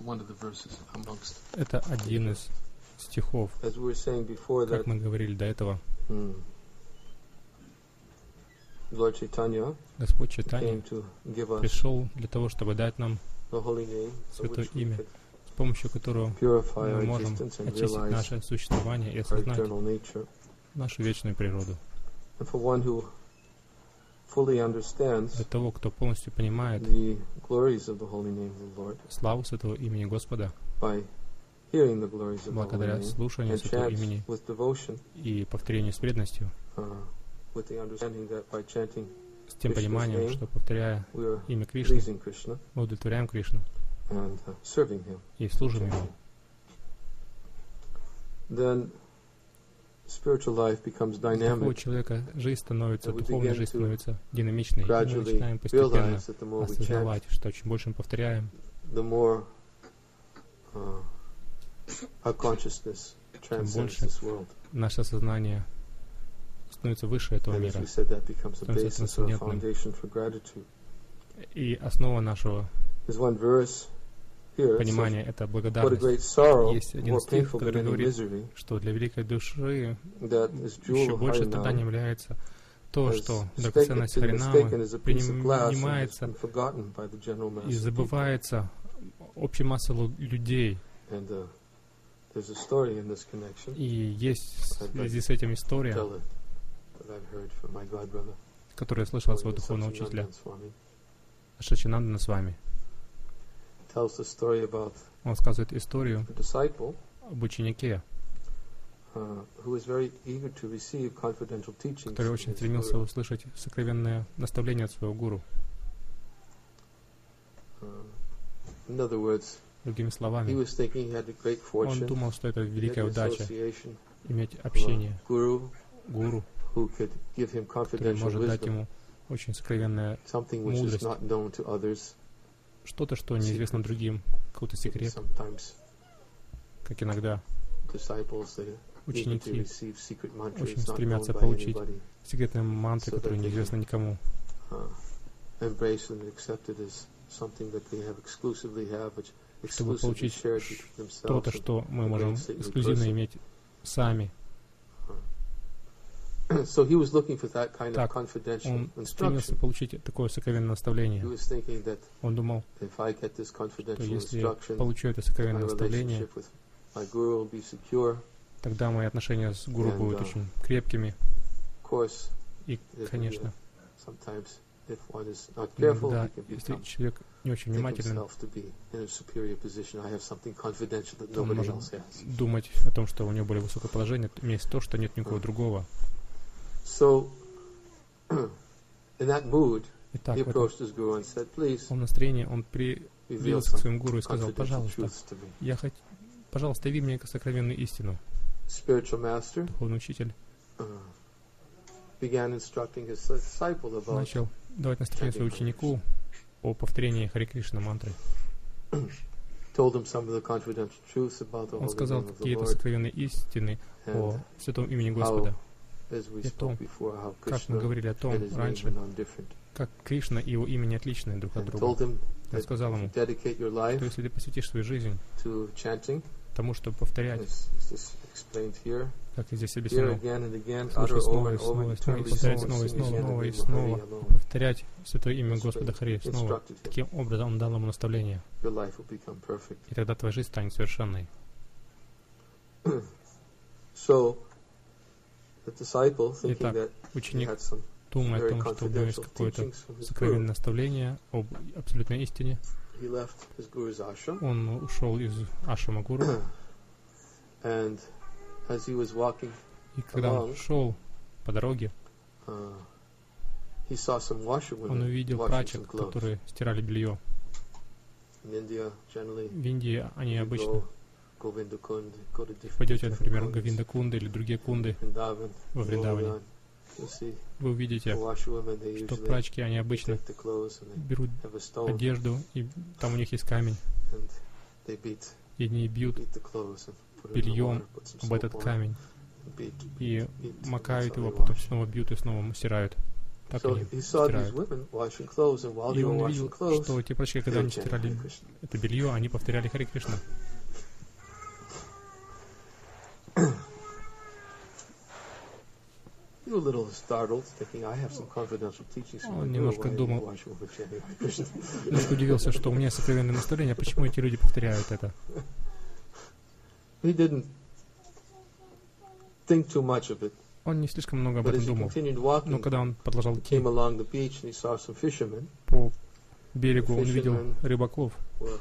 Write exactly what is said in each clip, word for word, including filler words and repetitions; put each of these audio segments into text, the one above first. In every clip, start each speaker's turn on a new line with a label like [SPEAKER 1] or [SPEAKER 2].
[SPEAKER 1] Это один из стихов, как мы говорили до этого. Господь Чайтанья пришел для того, чтобы дать нам Святое Имя, с помощью которого мы можем очистить наше существование и осознать нашу вечную природу. Для того, кто полностью понимает славу Святого Имени Господа, благодаря слушанию Святого Имени и повторению с преданностью, с тем пониманием, что, повторяя имя Кришны, мы удовлетворяем Кришну и служим Ему. У человека жизнь становится, духовная жизнь становится динамичной, и мы начинаем постепенно осознавать, что чем больше мы повторяем, тем больше наше сознание становится выше этого мира, становится трансцендентным. И основа нашего понимания — это благодарность. Есть один стих, который говорит, что для великой души еще больше страданием является то, что драгоценность Харинамы принимается и забывается общей массой людей. И есть в связи с этим история, которую я слышал от своего духовного учителя, Шачинандана Свами. Он рассказывает историю об ученике, который очень стремился услышать сокровенное наставление от своего гуру. Другими словами, он думал, что это великая удача иметь общение гуру, который может дать ему очень сокровенная мудрость, что-то, что неизвестно другим, какой-то секрет, как иногда ученики очень стремятся получить секретные мантры, которые неизвестны никому, чтобы получить что-то, что мы можем эксклюзивно иметь сами. Так, он стремился получить такое сокровенное наставление. Он думал, что если я получу это сокровенное наставление, тогда мои отношения с гуру будут очень крепкими. И, конечно, иногда, если человек не очень внимателен, он может думать о том, что у него более высокое положение, у меня есть то, что нет никого другого. Итак, в этом настроении он привился к своему гуру и сказал: пожалуйста, я хоть, пожалуйста, яви мне сокровенную истину. Духовный учитель начал давать наставление своему ученику о повторении Харе Кришна мантры. Он сказал какие-то сокровенные истины о святом имени Господа. И о том, как мы говорили о том раньше, как Кришна и его имя не отличны друг от друга. Я сказал ему, что если ты посвятишь свою жизнь тому, чтобы повторять, как я здесь объяснил, слушать снова и снова и снова, и повторять снова и снова, снова и снова, и повторять святое имя Господа Хари снова. Таким образом он дал ему наставление. И тогда твоя жизнь станет совершенной. Итак, ученик думает о том, что у него есть какое-то сокровенное наставление об абсолютной истине. Он ушел из ашрама гуру. И когда он шел по дороге, он увидел прачек, которые стирали белье. В Индии они обычно... Пойдете, например, в Говиндакунды или другие кунды во Вриндаване, вы увидите, что прачки, они обычно берут одежду, и там у них есть камень, и они бьют бельем об этот камень, и макают его, потом снова бьют и снова стирают. так они стирают. И он видел, что эти прачки, когда они стирали это белье, они повторяли Харе Кришна. Он немножко думал, немножко удивился, что у меня сокровенное наставление, почему эти люди повторяют это. Он не слишком много об этом думал, но когда он продолжал идти по берегу, он видел рыбаков,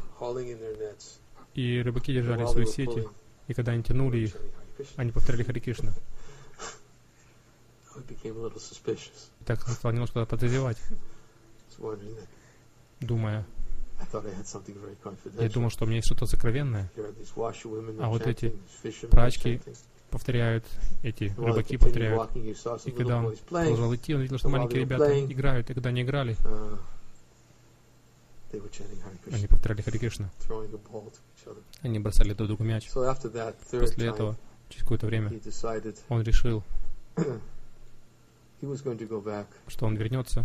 [SPEAKER 1] и рыбаки держали свои сети, и когда они тянули их, они повторяли Харе Кришна. И так он стал немножко подозревать, думая, я думал, что у меня есть что-то сокровенное, а вот эти прачки повторяют, эти рыбаки повторяют. И когда он продолжал идти, он видел, что маленькие ребята играют, и когда они играли, они повторяли Харе Кришна. Они бросали друг другу мяч. После этого, через какое-то время, он решил, что он вернется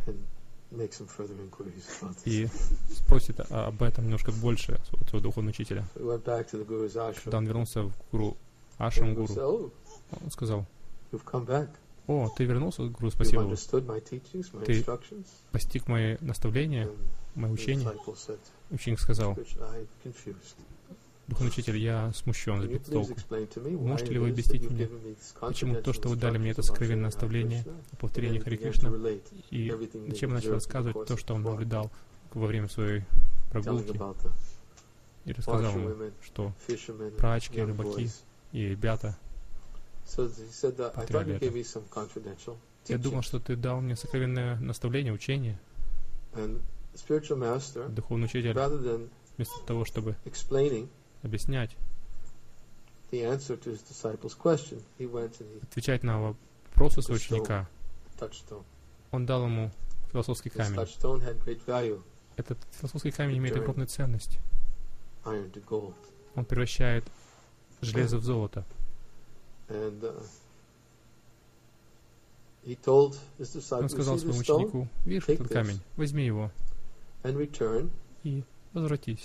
[SPEAKER 1] и спросит об этом немножко больше от своего духовного учителя. Когда он вернулся в гуру, ашрам гуру, он сказал, о, ты вернулся, гуру, спасибо. Ты постиг мои наставления, мои учения. Ученик сказал, духовный учитель, я смущен, сбит с толку. Можете ли вы объяснить мне, почему то, что вы дали мне это сокровенное наставление о повторении Харе Кришна, и зачем я начал рассказывать то, что он наблюдал во время своей прогулки, и рассказал ему, что прачки, рыбаки и ребята повторяли это. Я думал, что ты дал мне сокровенное наставление, учение. Духовный учитель, вместо того, чтобы объяснять, отвечать на вопросы своего ученика, он дал ему философский камень. Этот философский камень имеет огромную ценность. Он превращает железо в золото. Он сказал своему ученику, видишь этот камень, возьми его и возвратись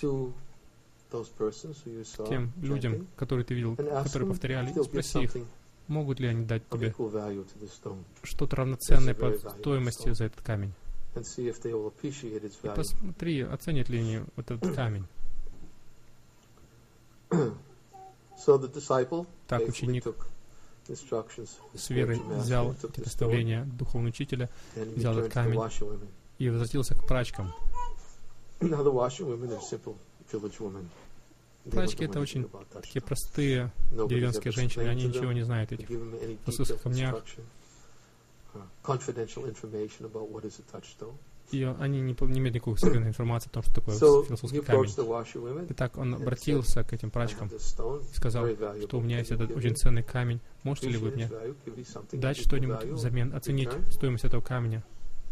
[SPEAKER 1] к тем людям, которые ты видел, которые повторяли, и спроси их, могут ли они дать тебе что-то равноценное по стоимости за этот камень. И посмотри, оценят ли они вот этот камень. Так ученик с верой взял эти наставления духовного учителя, взял этот камень и возвратился к прачкам. Прачки — это очень такие простые деревенские женщины, они ничего не знают о этих философских камнях. И они не, не имеют никакой секретной информации о том, что такое философский камень. Итак, он обратился к этим прачкам и сказал, что у меня есть этот очень ценный камень. Можете ли вы мне дать что-нибудь взамен, оценить стоимость этого камня?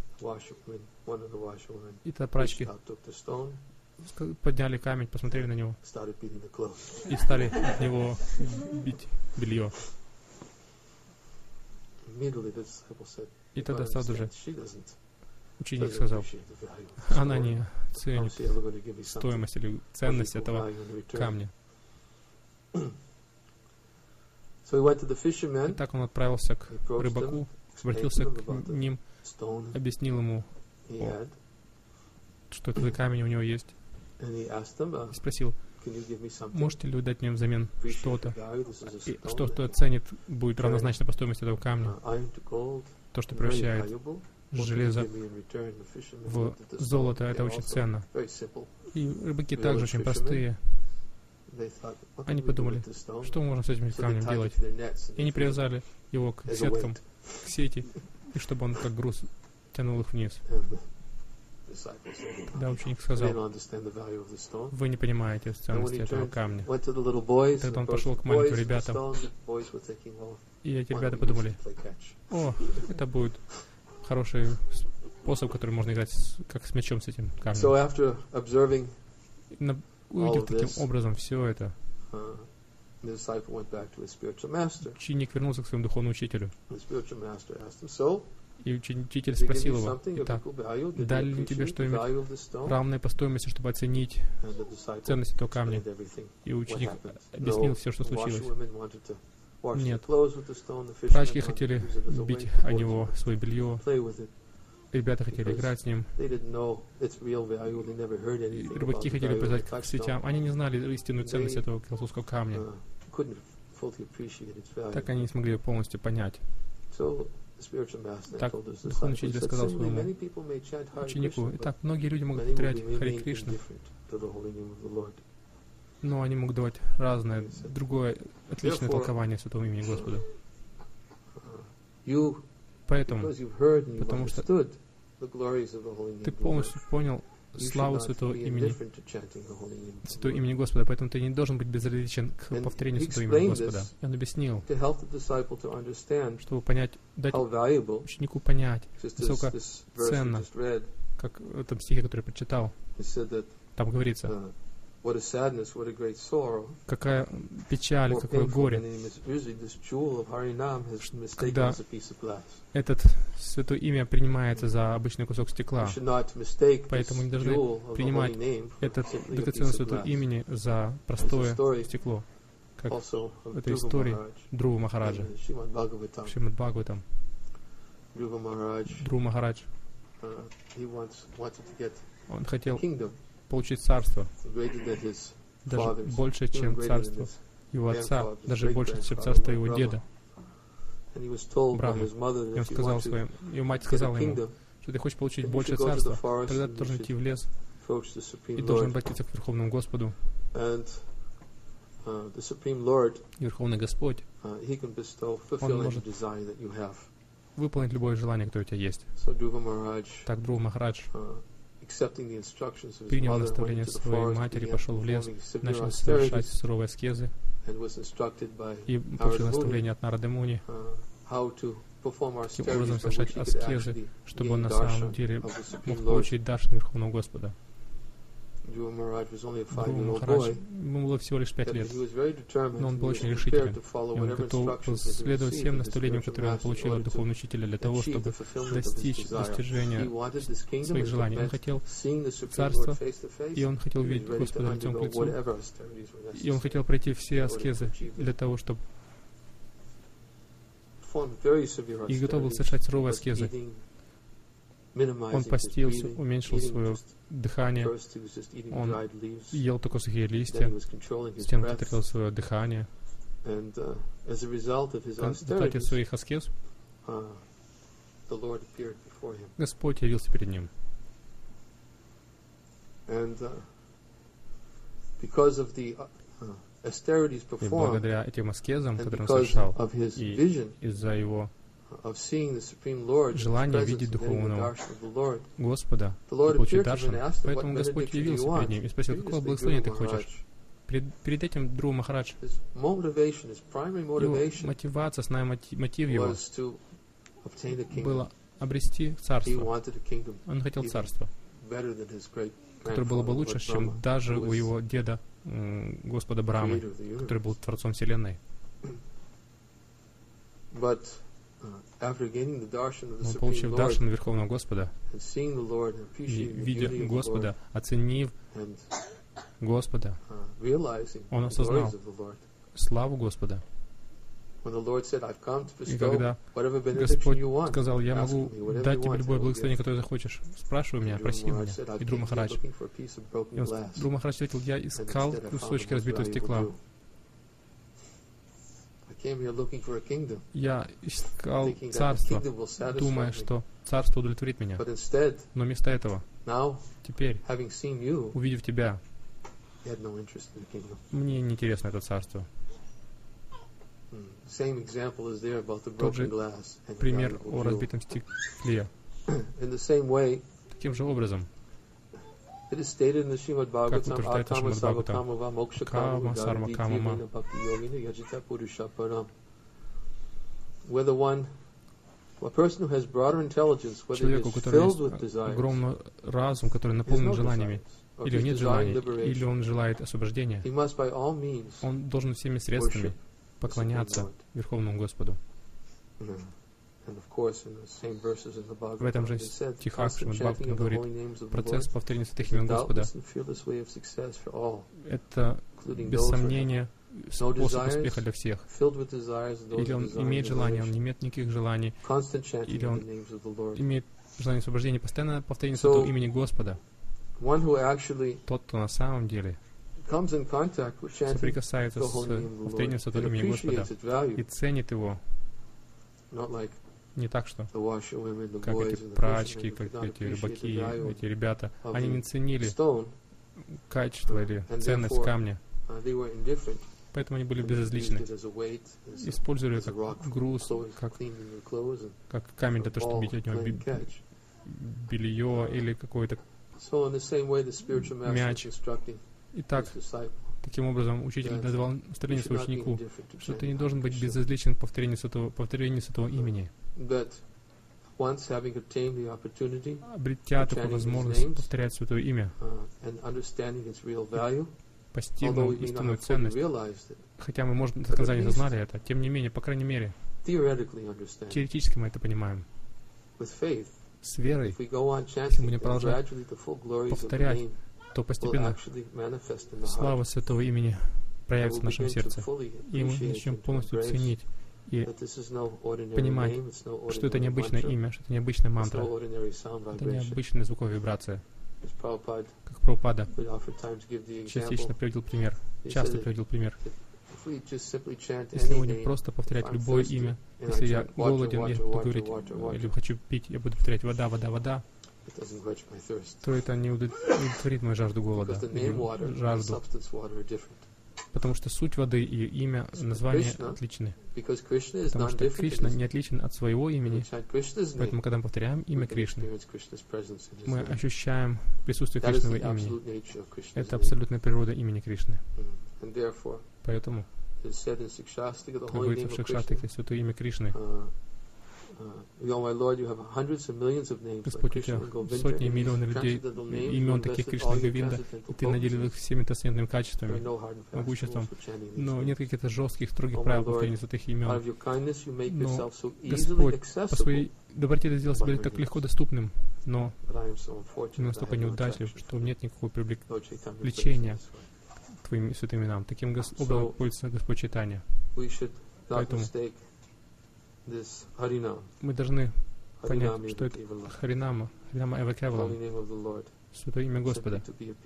[SPEAKER 1] И тогда прачки подняли камень, посмотрели на него и стали от него бить белье. И тогда сразу же ученик сказал, она не ценит стоимость или ценность этого камня. И так он отправился к рыбаку, обратился к ним, объяснил ему, о, что этот камень у него есть, и спросил, можете ли вы дать мне взамен что-то, и что, что оценит, будет равнозначно по стоимости этого камня, то, что превращает железо в золото, это очень ценно. И рыбаки также очень простые. Они подумали, что мы можем с этим камнем делать. И они привязали его к сеткам, к сети, и чтобы он как груз тянул их вниз. Да, ученик сказал, вы не понимаете ценности этого камня. Тогда он пошел к маленьким ребятам, и эти ребята подумали, о, это будет хороший способ, который можно играть с, как с мячом, с этим камнем. На, увидев таким образом все это, ученик вернулся к своему духовному учителю И учитель спросил его: «Итак, дали ли тебе что-нибудь равное по стоимости, чтобы оценить ценность этого камня?» И ученик объяснил все, что случилось. Нет. Прачки хотели бить о него свое белье. Ребята хотели играть с ним. Рыбаки хотели привязать к сетям. Они не знали истинную ценность этого философского камня. Так они не смогли полностью понять. Так духовный учитель сказал своему ученику: «Итак, многие люди могут повторять Харе Кришна, но они могут давать разное, другое, отличное толкование святого имени Господа. Поэтому, потому что ты полностью понял славу святого имени, святого имени Господа, поэтому ты не должен быть безразличен к повторению святого имени Господа». И он объяснил, чтобы понять, дать ученику понять, насколько ценно, как в этом стихе, который я прочитал, там говорится, какая печаль, какое горе, когда это святое имя принимается за обычный кусок стекла. Поэтому не должны принимать это драгоценное святое имени за простое стекло, как в этой истории Друва Махараджа, Шримад Бхагаватам. Друва Махарадж, он хотел получить царство, даже больше, чем царство его отца, даже больше, чем царство его деда, Брахмы. И он сказал своим, его мать сказала ему, что ты хочешь получить больше царства, тогда ты должен идти в лес и должен обратиться к Верховному Господу. И Верховный Господь, Он может выполнить любое желание, которое у тебя есть. Так Друва Махарадж принял наставление своей матери, пошел в лес, начал совершать суровые аскезы и получил наставление от Нарады Муни, каким образом совершать аскезы, чтобы он на самом деле мог получить даршан Верховного Господа. Друва Махарадж, ему было всего лишь пять лет, но он был очень решителен, и он готов был следовать всем наставлениям, которые он получил от духовного учителя, для того, чтобы достичь достижения своих желаний. Он хотел царства, и он хотел видеть Господа лицом к лицу, и он хотел пройти все аскезы для того, чтобы и готов был совершать суровые аскезы. Он постился, уменьшил свое дыхание, он ел только сухие листья, с тем контролировал свое дыхание. В результате своих аскез Господь явился перед ним. И благодаря этим аскезам, которые он совершал, и из-за его желание видеть духовного Господа и получить даршан. Поэтому Господь явился перед ним и спросил: какого благословения ты хочешь? Перед, перед этим Друва Махарадж, его мотивация, основной мотив его было обрести царство. Он хотел царство, которое было бы лучше, чем даже у его деда, Господа Брамы, который был Творцом Вселенной. Но получив даршан Верховного Господа, и видя Господа, оценив Господа, он осознал славу Господа. И когда Господь сказал: «Я могу дать тебе любое благословение, которое захочешь, спрашивай меня, проси меня». И Друва Махарадж, и он, Друва Махарадж ответил: «Я искал кусочки разбитого стекла. Я искал царство, думая, что царство удовлетворит меня. Но вместо этого, теперь, увидев тебя, мне не интересно это царство». Тот же пример о разбитом стекле. Таким же образом, как утверждается в Шримад Бхагаватам, кама сарма камама. Человеку, у которого есть огромный разум, который наполнен желаниями, или нет желаний, или он желает освобождения, он должен всеми средствами поклоняться Верховному Господу. В этом же стихах Шримад Бхагаватам говорит, процесс повторения святых имен Господа — это, без сомнения, способ успеха для всех. Или он имеет желание, он не имеет никаких желаний, или он имеет желание освобождения, постоянно повторение святого имени Господа. Тот, кто на самом деле соприкасается с повторением святого имени Господа и ценит его, не так, что как эти прачки, как эти рыбаки, эти ребята, они не ценили качество или ценность камня, поэтому они были безразличны. Использовали как груз, как, как камень для того, чтобы бить от него белье или какой-то мяч. Итак, таким образом, учитель давал наставление своему ученику, что ты не должен быть безразличен к повторению святого, повторению святого имени. Обретя такую возможность повторять святое имя, постигнув истинную ценность, хотя мы, может, до конца не осознали это, тем не менее, по крайней мере, теоретически мы это понимаем. С верой, если мы будем продолжать повторять, то постепенно слава святого имени проявится в нашем сердце, и мы начнем полностью ценить и понимать, что это необычное имя, что это необычная мантра, это необычная звуковая вибрация. Как Прабхупада частично приводил пример, часто приводил пример. Если мы будем просто повторять любое имя, если я голоден, я буду говорить, или хочу пить, я буду повторять вода, вода, вода, то это не удовлетворит мою жажду голода, жажду. Потому что суть воды и имя, название отличны. Потому что Кришна не отличен от своего имени. Поэтому, когда мы повторяем имя Кришны, мы ощущаем присутствие Кришного имени. Это абсолютная природа имени Кришны. Поэтому, как говорится в Шикшастрике, святое имя Кришны, Господь, у тебя сотни и миллионы людей, имен таких Кришны Говинда, и ты наделил их всеми трансцендентными качествами, могуществом, но нет каких-то жестких, строгих правил повторения святых имен. Но Господь по своей доброте сделал себя так легко доступным, но настолько неудачлив, что нет никакого привлечения к Твоим святым именам. Таким образом пользуется Господь Чайтанья. Поэтому мы должны понять, что это Харинама, Харинама Эва Кевалам, святое имя Господа.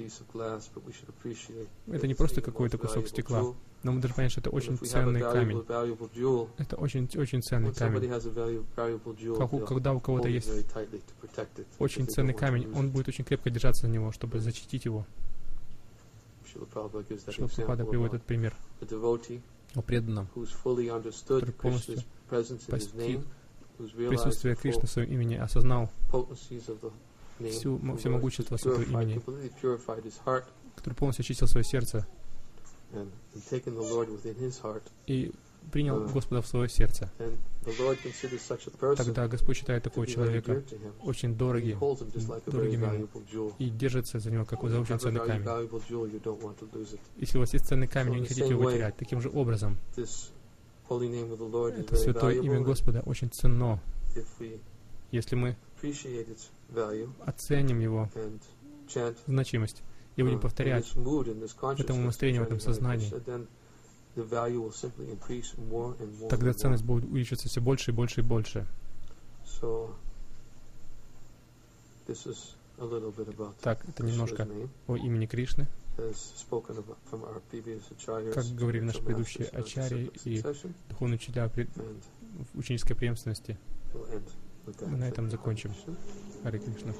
[SPEAKER 1] Это не просто какой-то кусок стекла, но мы должны понять, что это очень ценный камень. Это очень-очень ценный камень. Когда у кого-то есть очень ценный камень, он будет очень крепко держаться за него, чтобы защитить его. Шрила Прабхупада приводит этот пример о преданном, который полностью постиг присутствие Кришны в своем имени, осознал всю, все могущество святого имени, который полностью очистил свое сердце и принял Господа в свое сердце. Тогда Господь считает такого человека очень дорогим, дорогим ему, и держится за него, как за очень ценный камень. Если у вас есть ценный камень, вы не хотите его терять. Таким же образом, это святое имя Господа очень ценно, если мы оценим его значимость и будем повторять этому настроению, в этом сознании, тогда ценность будет увеличиваться все больше и больше и больше. Так, это немножко о имени Кришны. Как говорили наши предыдущие ачарьи и духовные учителя в ученической преемственности, мы на этом закончим. Харе Кришна.